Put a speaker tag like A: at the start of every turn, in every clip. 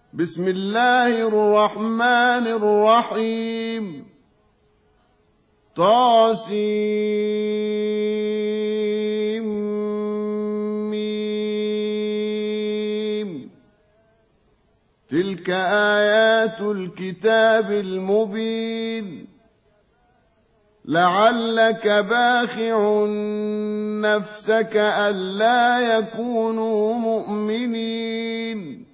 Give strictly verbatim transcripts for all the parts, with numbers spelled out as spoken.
A: بسم الله الرحمن الرحيم طاسيم تلك آيات الكتاب المبين لعلك باخع نفسك ألا يكونوا مؤمنين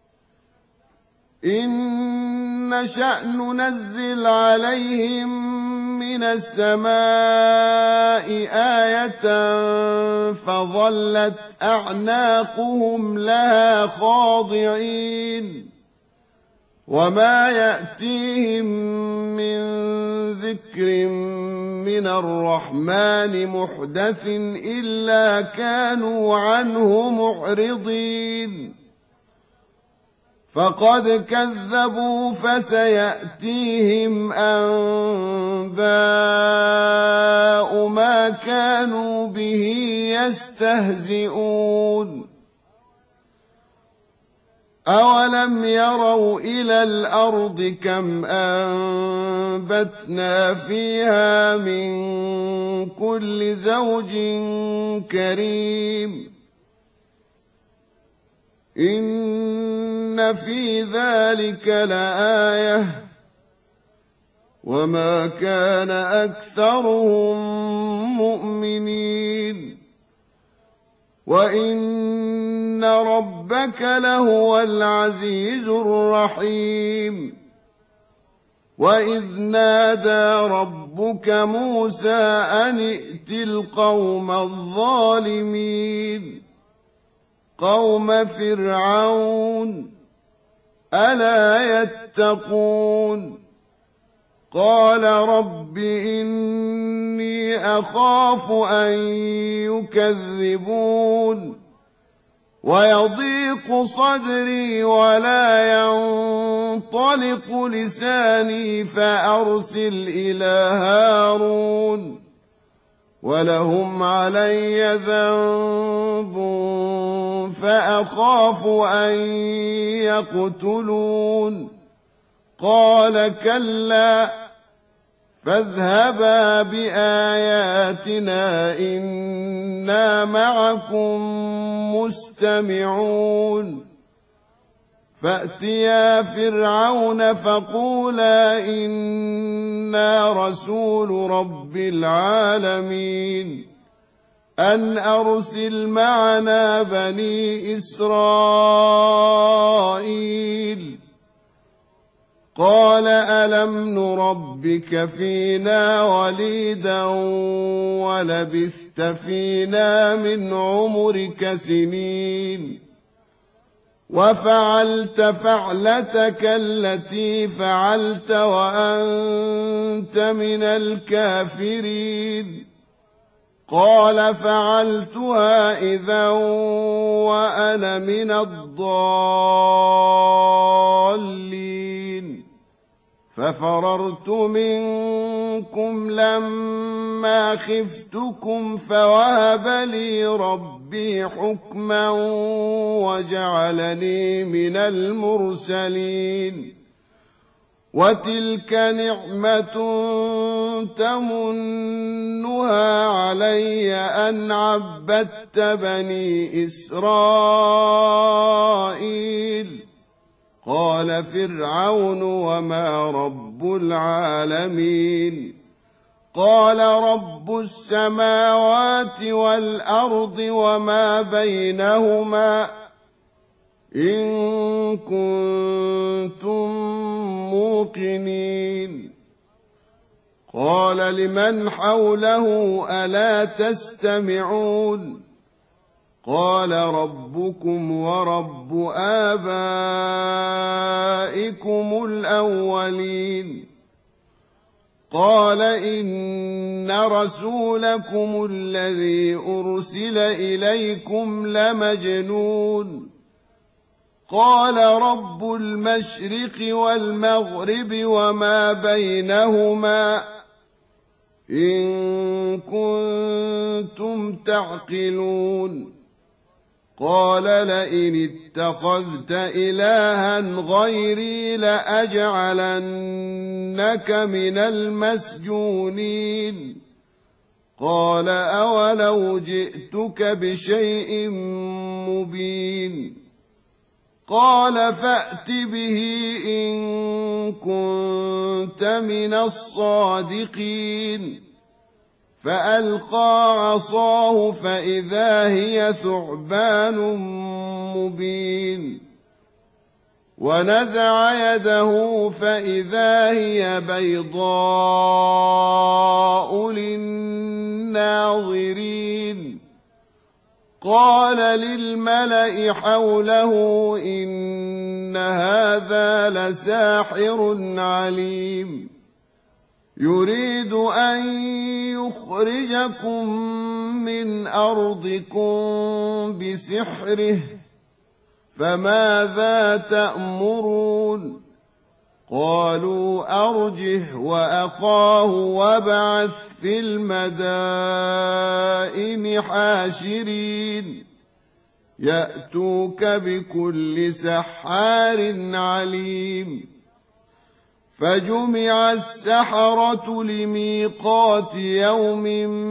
A: إن نشأ ننزل عليهم من السماء آية فظلت أعناقهم لها خاضعين وما يأتيهم من ذكر من الرحمن محدث إلا كانوا عنه معرضين فقد كذبوا فسيأتيهم أنباء ما كانوا به يستهزئون أولم يروا إلى الأرض كم أنبتنا فيها من كل زوج كريم إن في ذلك لآية وما كان أكثرهم مؤمنين وإن ربك لهو العزيز الرحيم وإذ نادى ربك موسى أن ائت القوم الظالمين قوم فرعون ألا يتقون قال رب إني أخاف أن يكذبون ويضيق صدري ولا ينطلق لساني فأرسل إلى هارون ولهم علي ذنب فأخاف أن يقتلون قال كلا فاذهبا بآياتنا إنا معكم مستمعون فأتيا فرعون فقولا إنا رسول رب العالمين أن أرسل معنا بني إسرائيل قال ألم نربك فينا وليدا ولبثت فينا من عمرك سنين وفعلت فعلتك التي فعلت وأنت من الكافرين قال فعلتها إذا وأنا من الضالين ففررت منكم لما خفتكم فوهب لي ربي حكما وجعلني من المرسلين وتلك نعمة تمنها علي أن عبدت بني إسرائيل قال فرعون وما رب العالمين قال رب السماوات والأرض وما بينهما إن كنتم موقنين قال لمن حوله ألا تستمعون قال ربكم ورب آبائكم الأولين قال إن رسولكم الذي أرسل إليكم لمجنون قال رب المشرق والمغرب وما بينهما إن كنتم تعقلون قال لئن اتخذت إلها غيري لأجعلنك من المسجونين قال أولو جئتك بشيء مبين قال فأت به إن كنت من الصادقين فألقى عصاه فإذا هي ثعبان مبين ونزع يده فإذا هي بيضاء للناظرين قال للملأ حوله إن هذا لساحر عليم يريد أن يخرجكم من أرضكم بسحره فماذا تأمرون قالوا أرجه وأخاه وابعث في المدائن حاشرين يأتوك بكل سحار عليم فجمع السحرة لميقات يوم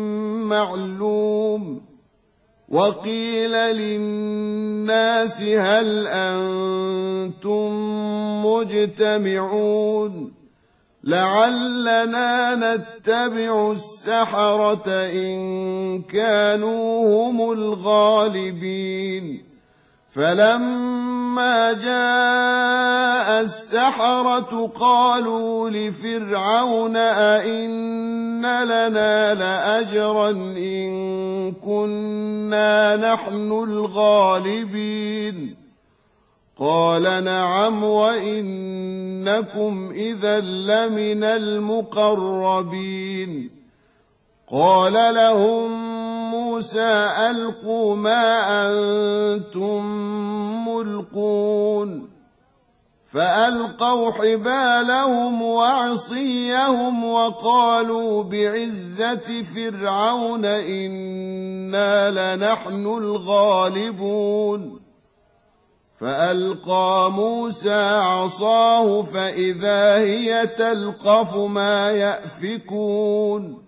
A: معلوم وقيل للناس هل أنتم مجتمعون لعلنا نتبع السحرة إن كانوا هم الغالبين فلما جاء السحرة قالوا لفرعون أئن لنا لأجرا إن كنا نحن الغالبين قال نعم وإنكم إذا لمن المقربين قال لهم موسى ألقوا ما أنتم ملقون فألقوا حبالهم وعصيهم وقالوا بعزة فرعون إنا لنحن الغالبون فألقى موسى عصاه فإذا هي تلقف ما يأفكون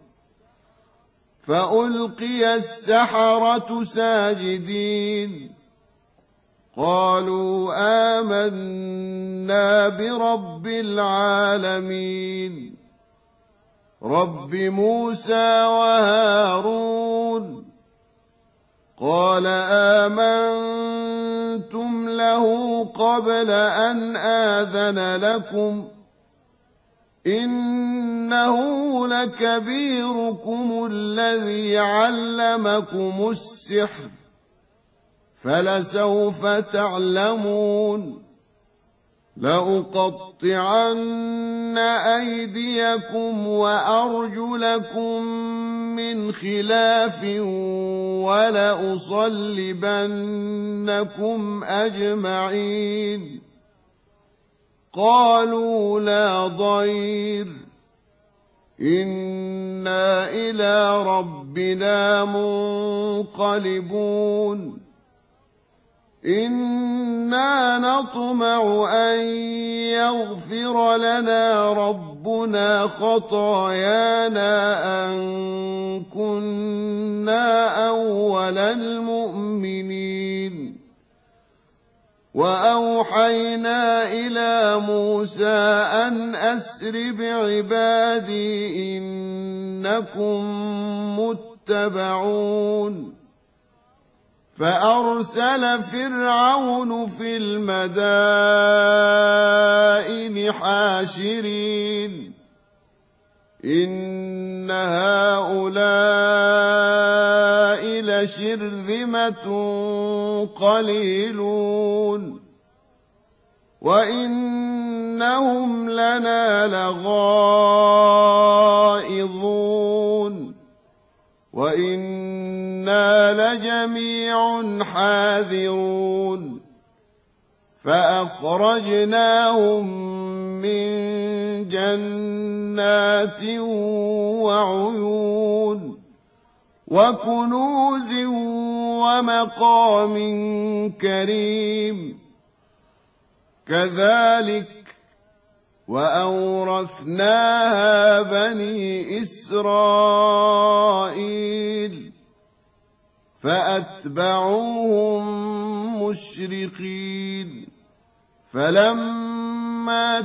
A: فألقي السحرة ساجدين قالوا آمنا برب العالمين رب موسى وهارون قال آمنتم له قبل أن آذن لكم إنه لكبيركم الذي علمكم السحر فلسوف تعلمون لأقطعن أيديكم وأرجلكم من خلاف ولأصلبنكم أجمعين قالوا لا ضير إنا إلى ربنا منقلبون إنا نطمع أن يغفر لنا ربنا خطايانا أن كنا أول المؤمنين وأوحينا إلى موسى أن أسر بعبادي إنكم متبعون فأرسل فرعون في المدائن حاشرين إن هؤلاء لشرذمة قليلون وإنهم لنا لغائظون وإنا لجميع حاذرون فأخرجناهم من جنات وعيون وكنوز ومقام كريم كذلك وأورثناها بني إسرائيل فأتبعوهم مشرقين فلما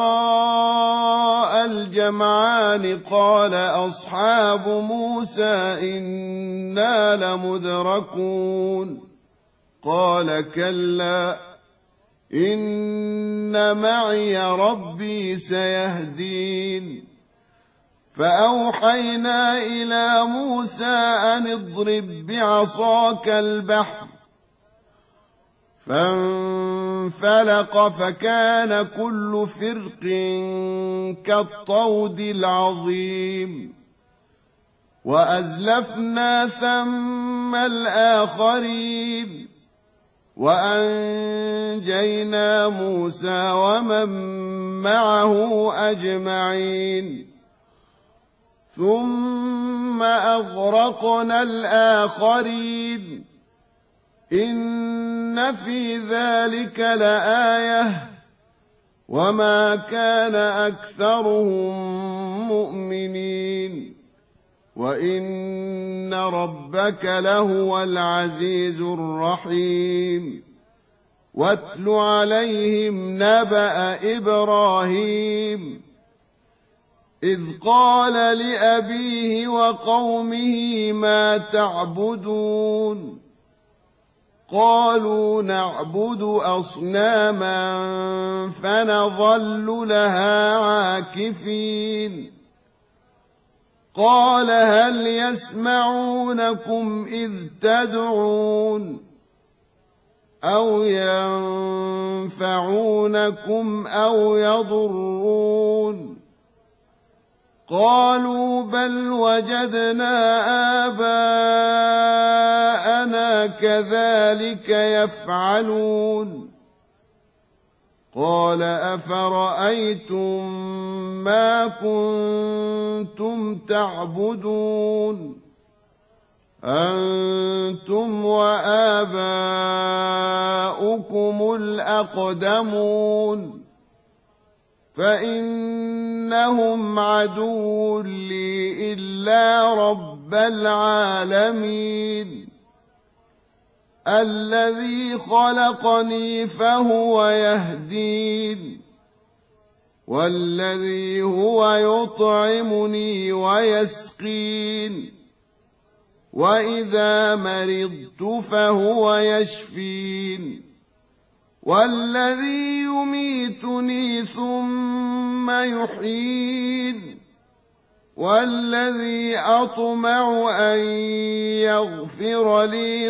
A: تراءى الجمعان قال أصحاب موسى إنا لمدركون قال كلا إن معي ربي سيهدين فأوحينا إلى موسى أن اضرب بعصاك البحر فانفلق فكان كل فرق كالطود العظيم وأزلفنا ثم الآخرين وأنجينا موسى ومن معه أجمعين ثم أغرقنا الآخرين إن في ذلك لآية وما كان أكثرهم مؤمنين وإن ربك لهو العزيز الرحيم واتل عليهم نبأ إبراهيم إذ قال لأبيه وقومه ما تعبدون قالوا نعبد أصناما فنظل لها عاكفين قال هل يسمعونكم إذ تدعون أو ينفعونكم أو يضرون قالوا بل وجدنا آباءنا كذلك يفعلون قال أفرأيتم ما كنتم تعبدون أنتم وآباؤكم الأقدمون فإنهم عدو لي إلا رب العالمين الذي خلقني فهو يهدين والذي هو يطعمني ويسقين وإذا مرضت فهو يشفين والذي يميتني ثم يحيين والذي أطمع أن يغفر لي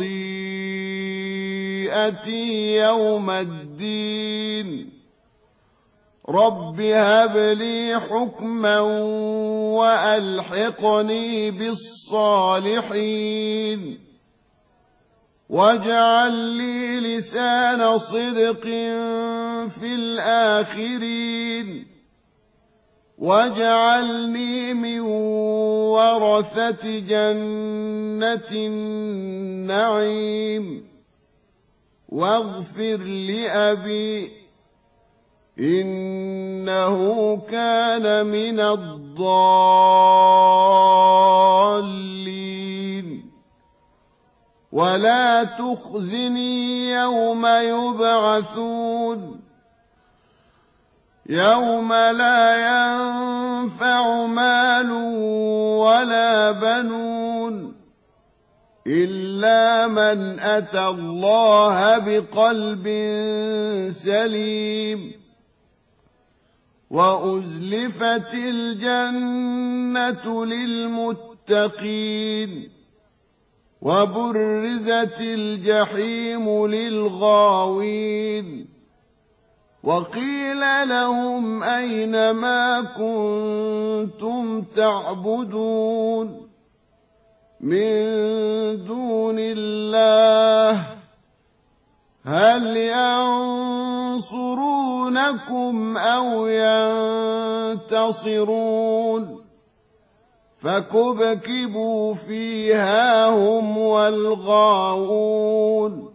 A: خطيئتي يوم الدين رب هب لي حكما وألحقني بالصالحين واجعل لي لسان صدق في الآخرين واجعلني من ورثة جنة النعيم واغفر لأبي إنه كان من الضالين ولا تخزني يوم يبعثون يوم لا ينفع مال ولا بنون إلا من أتى الله بقلب سليم وأزلفت الجنة للمتقين وبرزت الجحيم للغاوين وقيل لهم أين ما كنتم تعبدون من دون الله هل ينصرونكم أو ينتصرون فكبكبوا فيها هم والغاوون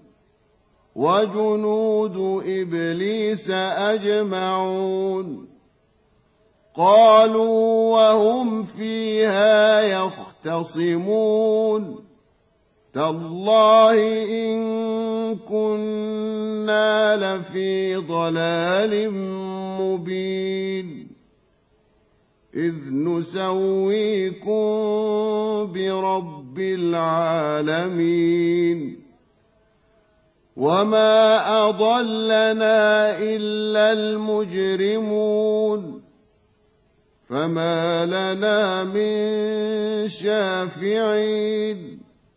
A: وجنود إبليس أجمعون قالوا وهم فيها يختصمون تالله إن كنا لفي ضلال مبين إذ نسويكم برب العالمين وما أضلنا إلا المجرمون فما لنا من شافعين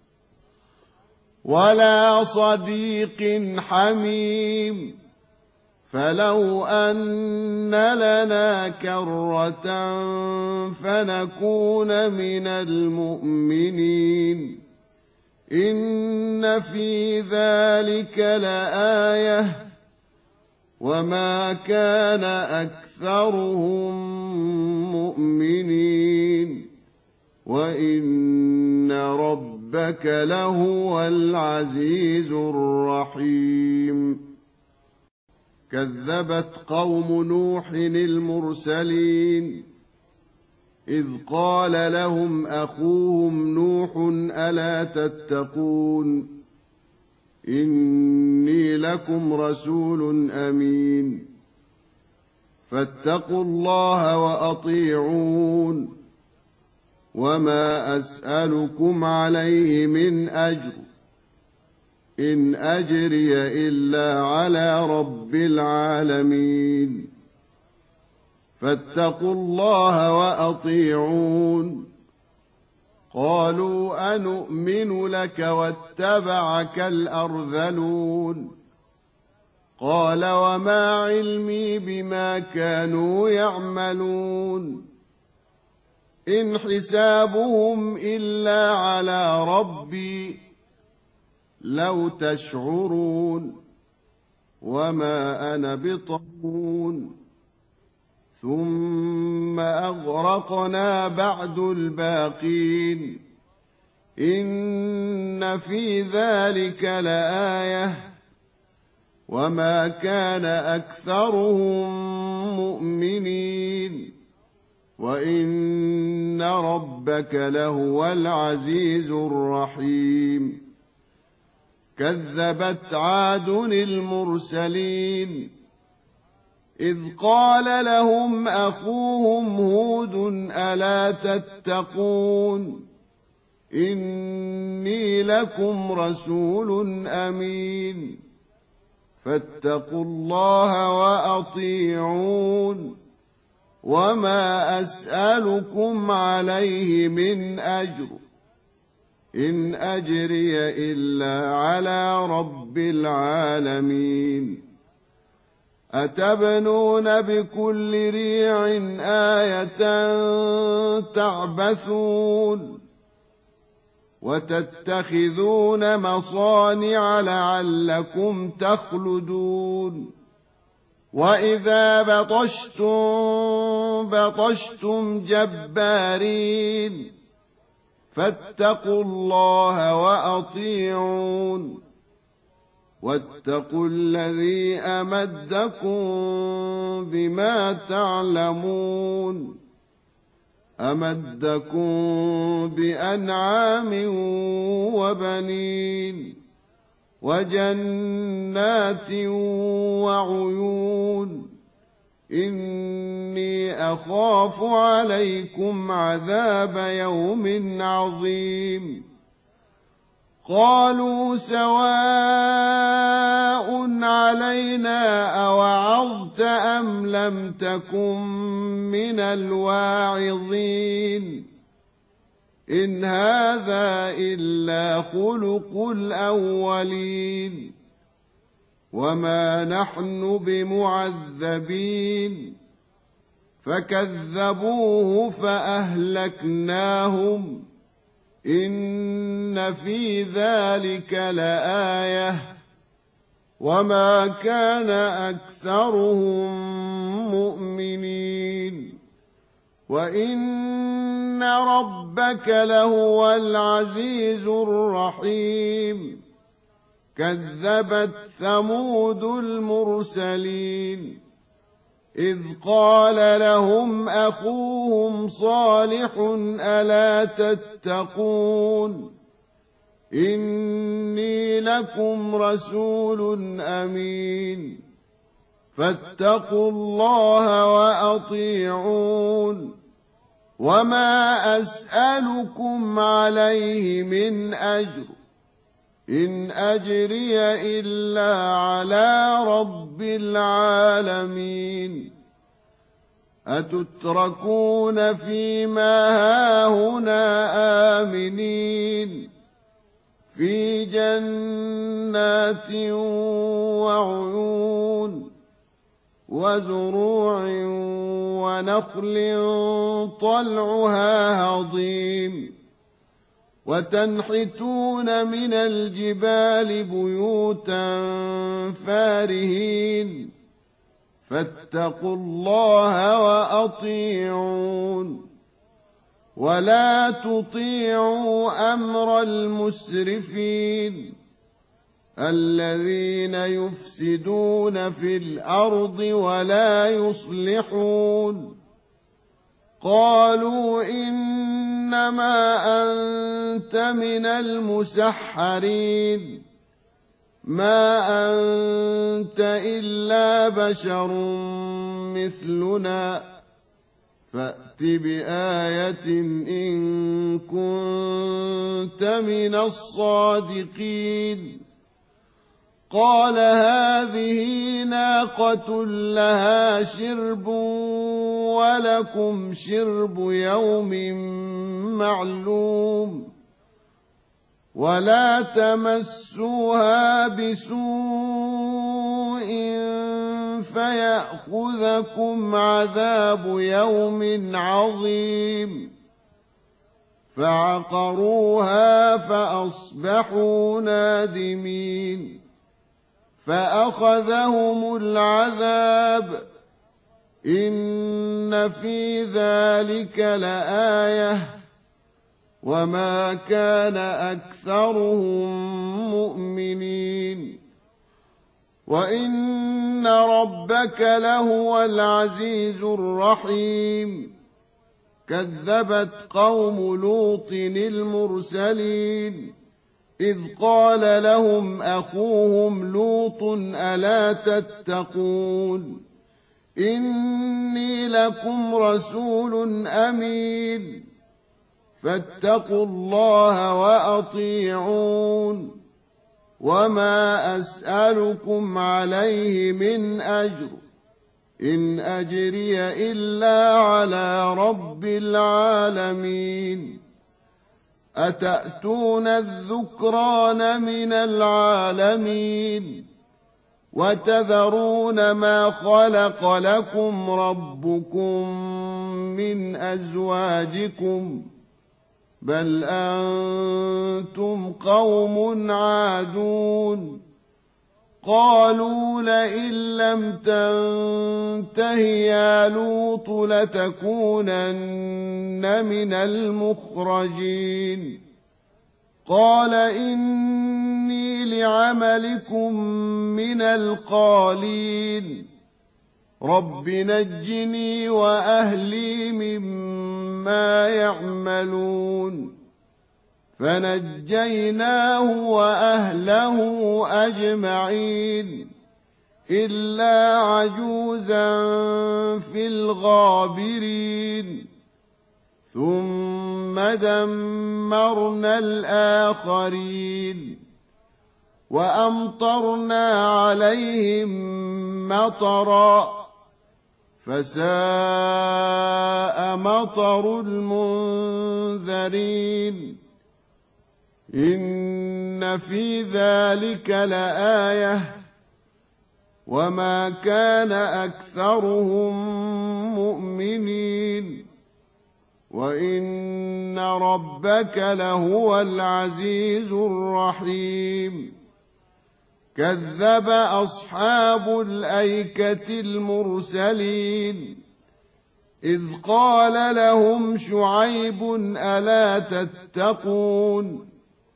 A: ولا صديق حميم فلو أن لنا كرة فنكون من المؤمنين إن في ذلك لآية وما كان أكثرهم مؤمنين وإن ربك لهو العزيز الرحيم كذبت قوم نوح المرسلين إذ قال لهم أخوهم نوح ألا تتقون إني لكم رسول أمين فاتقوا الله وأطيعون وما أسألكم عليه من أجر إن أجري إلا على رب العالمين فاتقوا الله وأطيعون قالوا أنؤمن لك واتبعك الأرذلون قال وما علمي بما كانوا يعملون إن حسابهم إلا على ربي لو تشعرون وما أنا بطرون ثم أغرقنا بعد الباقين إن في ذلك لآية وما كان أكثرهم مؤمنين وإن ربك لهو العزيز الرحيم كذبت عاد المرسلين إذ قال لهم أخوهم هود ألا تتقون إني لكم رسول أمين فاتقوا الله وأطيعون وما أسألكم عليه من أجر إن أجري إلا على رب العالمين أتبنون بكل ريع آية تعبثون وتتخذون مصانع لعلكم تخلدون وإذا بطشتم بطشتم جبارين فاتقوا الله وأطيعون واتقوا الذي أمدكم بما تعلمون أمدكم بأنعام وبنين وجنات وعيون إني أخاف عليكم عذاب يوم عظيم قالوا سواء علينا أوعظت أم لم تكن من الواعظين إن هذا إلا خلق الأولين وما نحن بمعذبين فكذبوه فأهلكناهم إن في ذلك لآية وما كان أكثرهم مؤمنين وإن ربك لهو العزيز الرحيم كذبت ثمود المرسلين إذ قال لهم أخوهم صالح ألا تتقون إني لكم رسول أمين فاتقوا الله وأطيعون وما أسألكم عليه من أجر إن أجري إلا على رب العالمين أتتركون فيما هاهنا آمنين في جنات وعيون وزروع ونخل طلعها هضيم وتنحتون من الجبال بيوتا فارهين فاتقوا الله وأطيعون ولا تطيعوا أمر المسرفين الذين يفسدون في الأرض ولا يصلحون قالوا إنما أنت من المسحرين ما أنت إلا بشر مثلنا فأت بآية إن كنت من الصادقين قال هذه ناقة لها شرب ولكم شرب يوم معلوم ولا تمسوها بسوء فيأخذكم عذاب يوم عظيم فعقروها فأصبحوا نادمين فأخذهم العذاب إن في ذلك لآية وما كان أكثرهم مؤمنين وإن ربك لهو العزيز الرحيم كذبت قوم لوط المرسلين إذ قال لهم أخوهم لوط ألا تتقون إني لكم رسول أمين فاتقوا الله وأطيعون وما أسألكم عليه من أجر إن أجري إلا على رب العالمين أتأتون الذكران من العالمين وتذرون ما خلق لكم ربكم من أزواجكم بل أنتم قوم عادون قالوا لئن لم تنته يا لوط لتكونن من المخرجين قال إني لعملكم من القالين رب نجني وأهلي مما يعملون فنجيناه وأهله أجمعين إلا عجوزا في الغابرين ثم دمرنا الآخرين وأمطرنا عليهم مطرا فساء مطر المنذرين إن في ذلك لآية وما كان أكثرهم مؤمنين وإن ربك لهو العزيز الرحيم كذب أصحاب الأيكة المرسلين إذ قال لهم شعيب ألا تتقون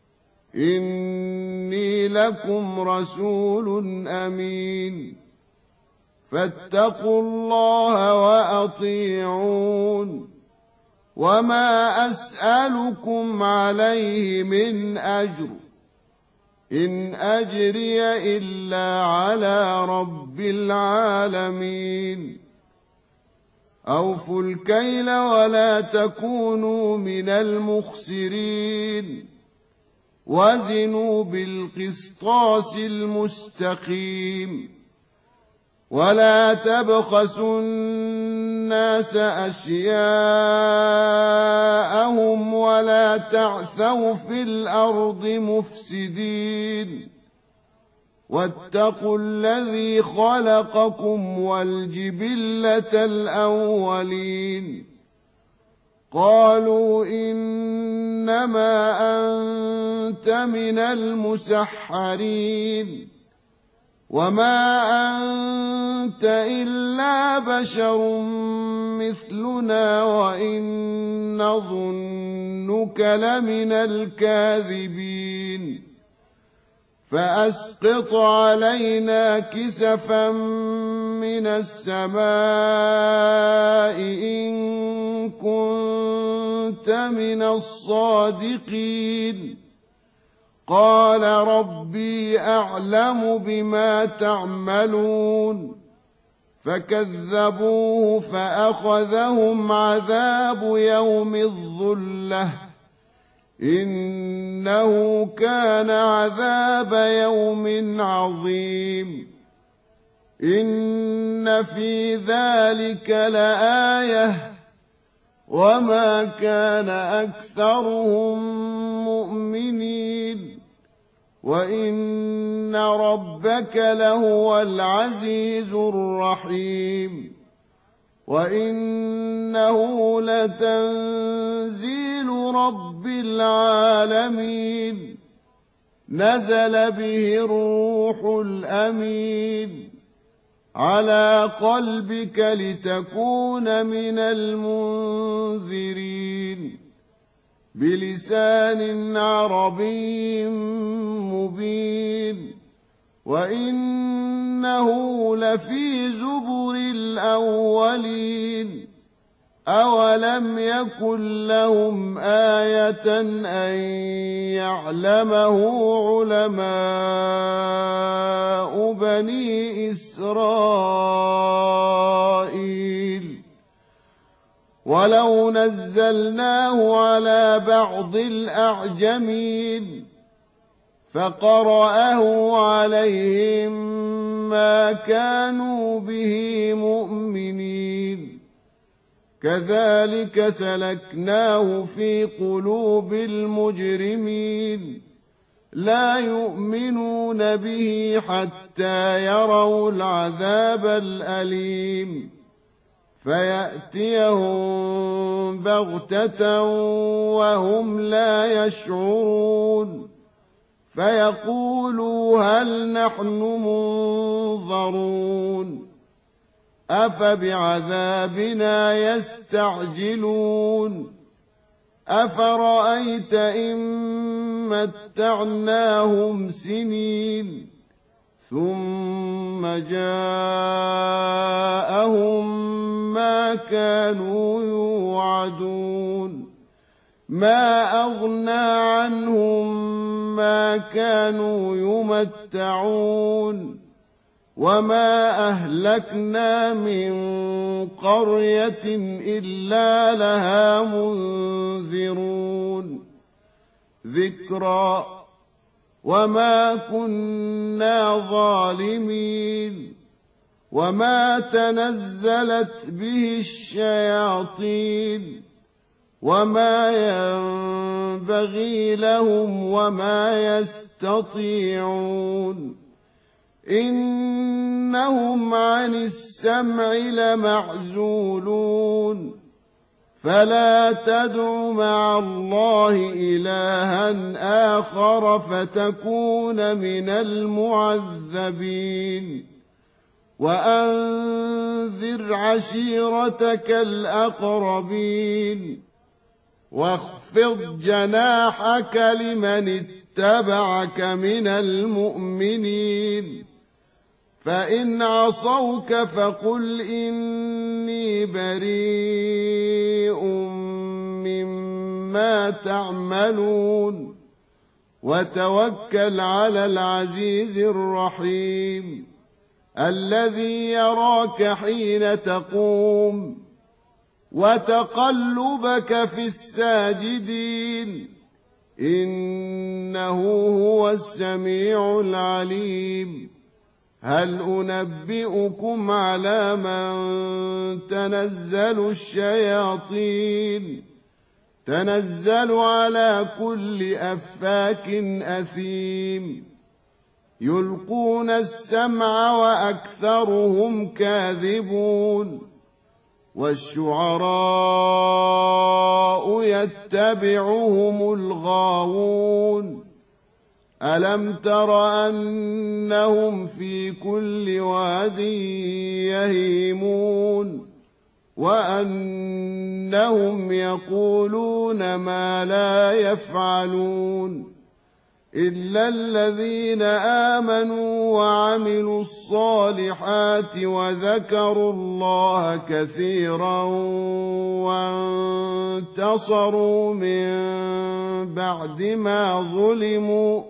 A: إني لكم رسول أمين فاتقوا الله وأطيعون وما أسألكم عليه من أجر إن أجري إلا على رب العالمين أوفوا الكيل ولا تكونوا من المخسرين وزنوا بالقسطاس المستقيم ولا تبخسوا الناس أشياءهم ولا تعثوا في الأرض مفسدين واتقوا الذي خلقكم والجبلة الأولين قالوا إنما أنت من المسحرين وما أنت إلا بشر مثلنا وإن نظنك لمن الكاذبين فأسقط علينا كسفا من السماء إن كنت من الصادقين قال ربي أعلم بما تعملون فكذبوه فأخذهم عذاب يوم الظلة إنه كان عذاب يوم عظيم إن في ذلك لآية وما كان أكثرهم مؤمنين وإن ربك لهو العزيز الرحيم وإنه لتنزيل رب العالمين نزل به الروح الأمين على قلبك لتكون من المنذرين بلسان عربي مبين وإنه لفي زبر الأولين أولم يكن لهم آية أن يعلمه علماء بني إسرائيل ولو نزلناه على بعض الأعجمين فقرأه عليهم ما كانوا به مؤمنين كذلك سلكناه في قلوب المجرمين لا يؤمنون به حتى يروا العذاب الأليم فيأتيهم بغتة وهم لا يشعرون فيقولوا هل نحن منظرون أفبعذابنا يستعجلون أفرأيت إن متعناهم سنين ثم جاءهم ما كانوا يوعدون ما أغنى عنهم ما كانوا يمتعون وما أهلكنا من قرية إلا لها منذرون ذكرى وما كنا ظالمين وما تنزلت به الشياطين وما ينبغي لهم وما يستطيعون إنهم عن السمع لمعزولون فلا تدع مع الله إلها آخر فتكون من المعذبين وأنذر وأنذر عشيرتك الأقربين واخفض جناحك لمن اتبعك من المؤمنين فإن عصوك فقل إني بريء مما تعملون وتوكل على العزيز الرحيم الذي يراك حين تقوم وتقلبك في الساجدين إنه هو السميع العليم هل أنبئكم على من تنزل الشياطين تنزل على كل أفاك أثيم يلقون السمع وأكثرهم كاذبون والشعراء يتبعهم الغاوون ألم تر أنهم في كل واد يهيمون وأنهم يقولون ما لا يفعلون إلا الذين آمنوا وعملوا الصالحات وذكروا الله كثيرا وانتصروا من بعد ما ظلموا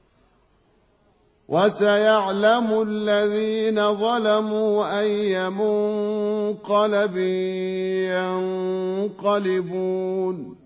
A: وسيعلم الذين ظلموا أي منقلب ينقلبون